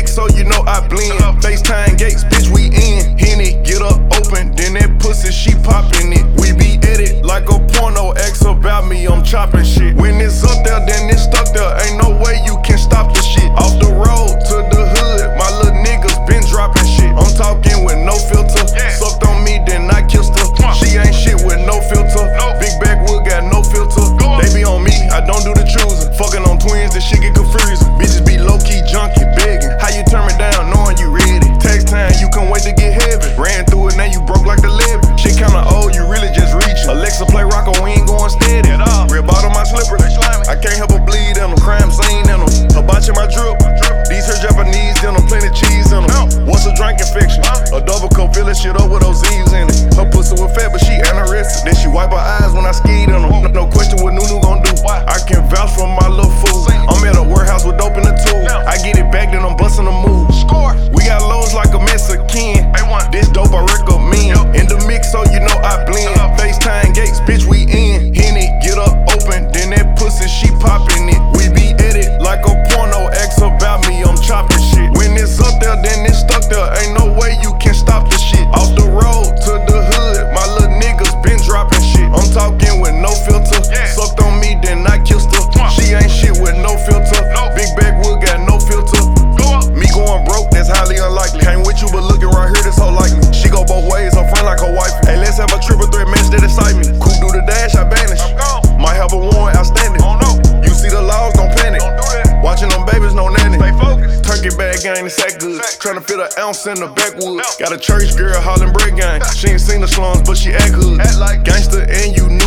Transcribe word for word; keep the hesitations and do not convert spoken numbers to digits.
mix, so you know I blend. FaceTime gates, bitch, we in. Henny, get up, open, then that pussy, she poppin' it. We be at it like a porno, ask about me, I'm chopping shit. When it's up there, then it's stuck there. Ain't no way you can stop the shit. Off the road to the hood, my little niggas been dropping shit. I'm talking with no filter. Sucked on me, then I kissed her. She ain't shit with no filter. Big backwood got no filter. They be on me, I don't do the choosing. Fucking on twins, this shit get confusing. Bitches be low-key junkie, begging. How you turn me down knowing you ready? Text time, you can't wait to get heavy. Ran through it, now you broke like the levy. Shit kinda old, you really just reaching. Alexa play rocker, we ain't going steady. Real bottom my slippers, I can't help but bleed in them. Crime scene in them. Hibachi my drip. These her Japanese denim, plenty cheese in them. What's a drink infection? A double cup, fill that shit up with those Z's in it. Her pussy was fat, but she anorexic. Then she wipe her eyes when I skied in them. No question what Nunu gon' do. I can vouch for my little fool. I'm at a warehouse with dope in the tool. I get it back, then I'm busting a move. We got lows like a Mexican. This dope I recommend. In the mix, so you know I blend. FaceTime gates, bitch, we in. Henny, get up, open, then that pussy, she poppin' it. We be at it like a porno, ask about me, I'm chopping shit. When it's up there, then it's stuck there. Ain't no way you can stop the shit. Off the road to the hood, my little niggas been dropping shit. I'm talking with no filter. Sucked on me, then I kissed her. She ain't shit with no filter. Big backwood got no filter. Me going broke, that's highly unlikely. Ain't with you, but looking right here, this hoe like me. She go both ways, her friend like her wife. Hey, let's have a triple threat match that excite me. Coop do the dash, I vanish. Might have a warrant outstanding. You see the laws, don't panic. Watching them babies, no nanny. Turkey bag gang, it's that good. Tryna fit an ounce in the backwood. Got a church girl hollering bread gang. She ain't seen the slums, but she act hood. Gangster and you